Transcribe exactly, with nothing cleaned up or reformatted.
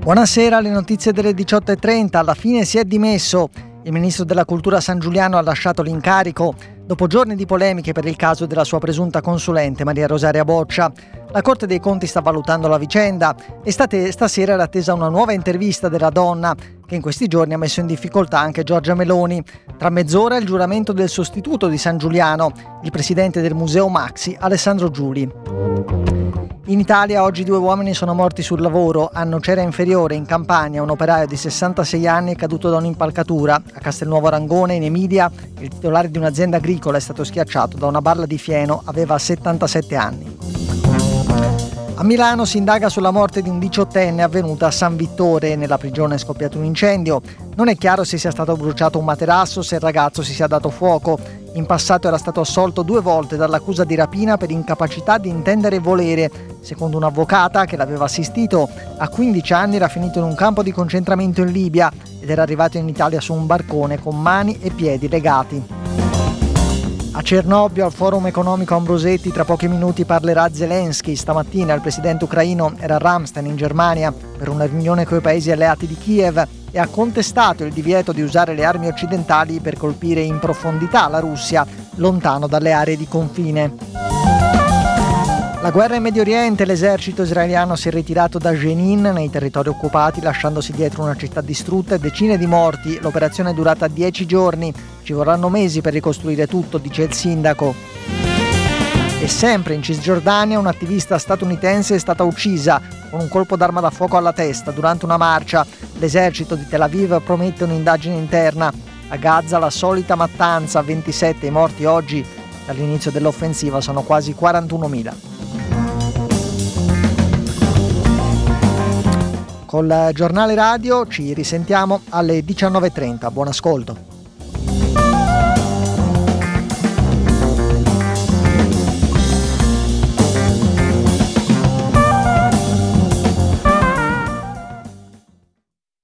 Buonasera, le notizie delle diciotto e trenta. Alla fine si è dimesso. Il ministro della Cultura Sangiuliano ha lasciato l'incarico dopo giorni di polemiche per il caso della sua presunta consulente Maria Rosaria Boccia. La Corte dei Conti sta valutando la vicenda e state, stasera era attesa una nuova intervista della donna, che in questi giorni ha messo in difficoltà anche Giorgia Meloni. Tra mezz'ora il giuramento del sostituto di Sangiuliano, il presidente del Museo Maxi, Alessandro Giuli. In Italia oggi due uomini sono morti sul lavoro. A Nocera Inferiore, in Campania, un operaio di sessantasei anni è caduto da un'impalcatura. A Castelnuovo Rangone, in Emilia, il titolare di un'azienda agricola è stato schiacciato da una balla di fieno, aveva settantasette anni. A Milano si indaga sulla morte di un diciottenne avvenuta a San Vittore. Nella prigione è scoppiato un incendio. Non è chiaro se sia stato bruciato un materasso o se il ragazzo si sia dato fuoco. In passato era stato assolto due volte dall'accusa di rapina per incapacità di intendere e volere. Secondo un'avvocata che l'aveva assistito, a quindici anni era finito in un campo di concentramento in Libia ed era arrivato in Italia su un barcone con mani e piedi legati. A Cernobbio, al Forum Economico Ambrosetti, tra pochi minuti parlerà Zelensky. Stamattina il presidente ucraino era a Ramstein, in Germania, per una riunione con i paesi alleati di Kiev e ha contestato il divieto di usare le armi occidentali per colpire in profondità la Russia, lontano dalle aree di confine. La guerra in Medio Oriente, l'esercito israeliano si è ritirato da Jenin, nei territori occupati, lasciandosi dietro una città distrutta e decine di morti. L'operazione è durata dieci giorni. Ci vorranno mesi per ricostruire tutto, dice il sindaco. E sempre in Cisgiordania un'attivista statunitense è stata uccisa con un colpo d'arma da fuoco alla testa durante una marcia. L'esercito di Tel Aviv promette un'indagine interna. A Gaza la solita mattanza, ventisette i morti oggi. Dall'inizio dell'offensiva sono quasi quarantunomila. Col giornale radio ci risentiamo alle diciannove e trenta. Buon ascolto.